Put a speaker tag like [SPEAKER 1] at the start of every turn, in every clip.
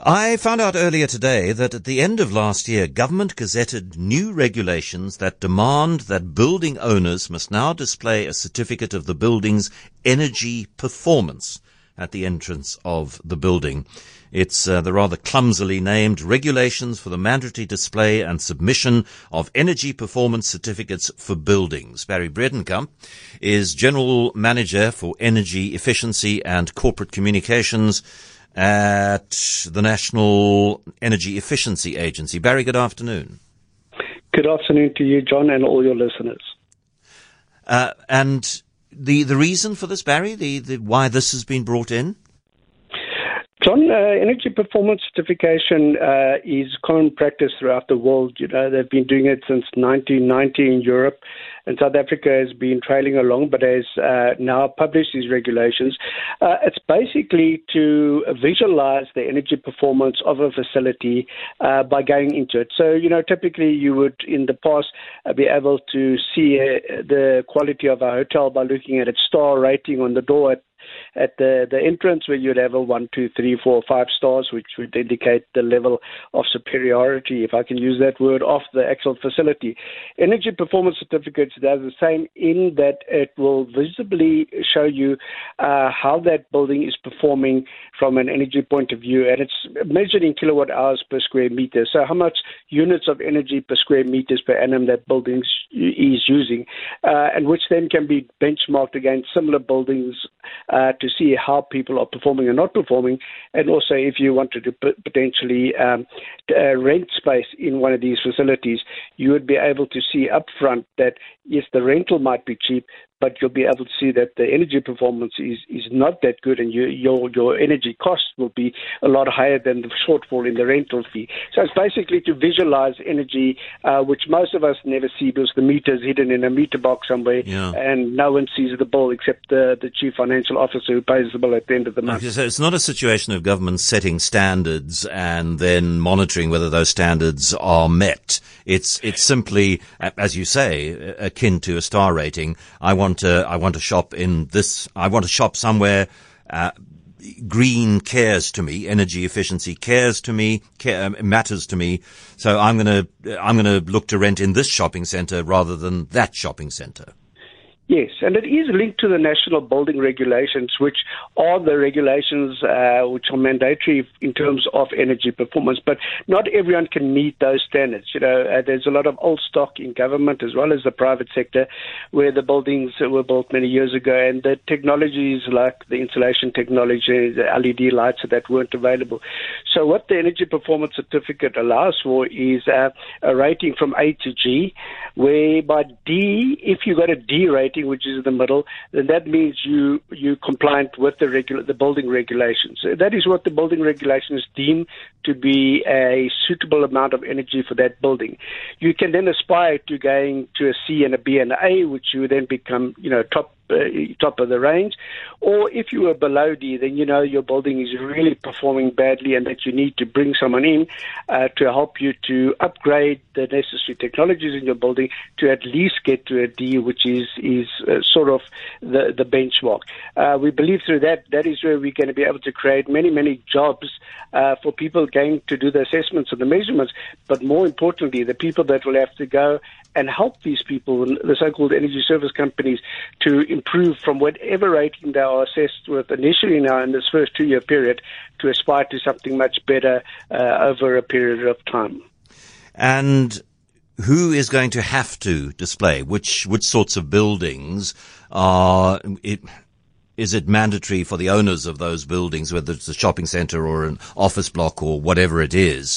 [SPEAKER 1] I found out earlier today that at the end of last year, government gazetted new regulations that demand that building owners must now display a certificate of the building's energy performance at the entrance of the building. It's the rather clumsily named Regulations for the Mandatory Display and Submission of Energy Performance Certificates for Buildings. Barry Bredenkamp is General Manager for Energy Efficiency and Corporate Communications at the National Energy Efficiency Agency. Barry, good afternoon.
[SPEAKER 2] Good afternoon to you, John, and all your listeners.
[SPEAKER 1] And the reason for this, Barry, the why this has been brought in?
[SPEAKER 2] John, energy performance certification is common practice throughout the world. You know, they've been doing it since 1990 in Europe, and South Africa has been trailing along, but has now published these regulations. It's basically to visualize the energy performance of a facility by going into it. So, you know, typically you would, in the past, be able to see the quality of a hotel by looking at its star rating on the door at the entrance, where you'd have a 1, 2, 3, 4, 5 stars, which would indicate the level of superiority, if I can use that word, of the actual facility. Energy performance certificates does the same in that it will visibly show you how that building is performing from an energy point of view, and it's measured in kilowatt hours per square meter. So how much units of energy per square meters per annum that building is using, and which then can be benchmarked against similar buildings to see how people are performing or not performing, and also if you wanted to potentially rent space in one of these facilities, you would be able to see upfront that, yes, the rental might be cheap, but you'll be able to see that the energy performance is not that good, and your energy costs will be a lot higher than the shortfall in the rental fee. So it's basically to visualize energy, which most of us never see because the meter is hidden in a meter box somewhere, and no one sees the bill except the chief financial officer who pays the bill at the end of the month.
[SPEAKER 1] Okay, so it's not a situation of government setting standards and then monitoring whether those standards are met. It's simply, as you say, akin to a star rating. I want to shop in this. I want to shop somewhere. Green cares to me. Energy efficiency cares to me. Matters to me. So I'm gonna look to rent in this shopping centre rather than that shopping centre.
[SPEAKER 2] Yes, and it is linked to the national building regulations, which are the regulations which are mandatory in terms of energy performance. But not everyone can meet those standards. You know, there's a lot of old stock in government as well as the private sector where the buildings were built many years ago, and the technologies like the insulation technology, the LED lights, that weren't available. So what the energy performance certificate allows for is a rating from A to G, whereby D, if you got a D rating, which is in the middle, then that means you compliant with the building regulations. That is what the building regulations deem to be a suitable amount of energy for that building. You can then aspire to going to a C and a B and an A, which you then become, you know, top of the range. Or if you were below D, then you know your building is really performing badly and that you need to bring someone in to help you to upgrade the necessary technologies in your building to at least get to a D, which is sort of the benchmark. We believe through that is where we're going to be able to create many jobs for people going to do the assessments and the measurements, but more importantly, the people that will have to go and help these people, the so-called energy service companies, to improve from whatever rating they are assessed with initially now in this first 2-year period to aspire to something much better over a period of time.
[SPEAKER 1] And who is going to have to display? Which sorts of buildings are it? Is it mandatory for the owners of those buildings, whether it's a shopping centre or an office block or whatever it is?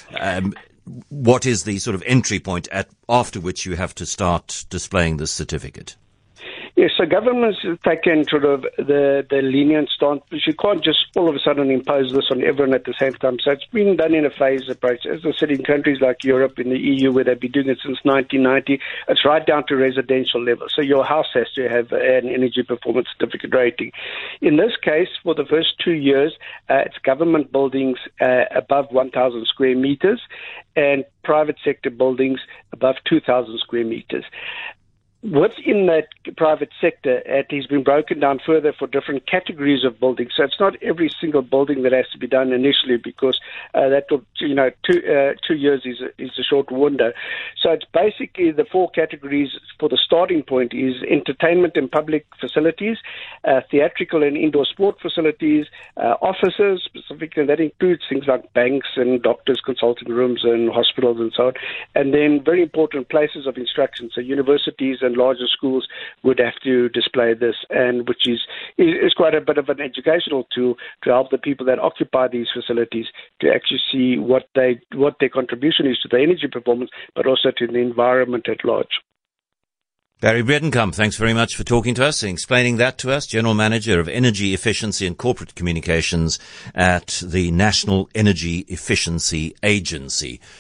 [SPEAKER 1] What is the sort of entry point after which you have to start displaying this certificate?
[SPEAKER 2] Yes, so governments have taken sort of the lenient stance, because you can't just all of a sudden impose this on everyone at the same time. So it's been done in a phased approach. As I said, in countries like Europe, in the EU, where they've been doing it since 1990, it's right down to residential level. So your house has to have an energy performance certificate rating. In this case, for the first 2 years, it's government buildings above 1,000 square meters and private sector buildings above 2,000 square meters. within that private sector, it has been broken down further for different categories of buildings. So it's not every single building that has to be done initially, because that will, 2 years is a short window. So it's basically the 4 categories for the starting point is entertainment and public facilities, theatrical and indoor sport facilities, offices specifically, and that includes things like banks and doctors' consulting rooms and hospitals and so on. And then very important places of instruction, so universities and larger schools would have to display this, and which is quite a bit of an educational tool to help the people that occupy these facilities to actually see what their contribution is to the energy performance, but also to the environment at large.
[SPEAKER 1] Barry Bredenkamp, thanks very much for talking to us and explaining that to us, General Manager of Energy Efficiency and Corporate Communications at the National Energy Efficiency Agency.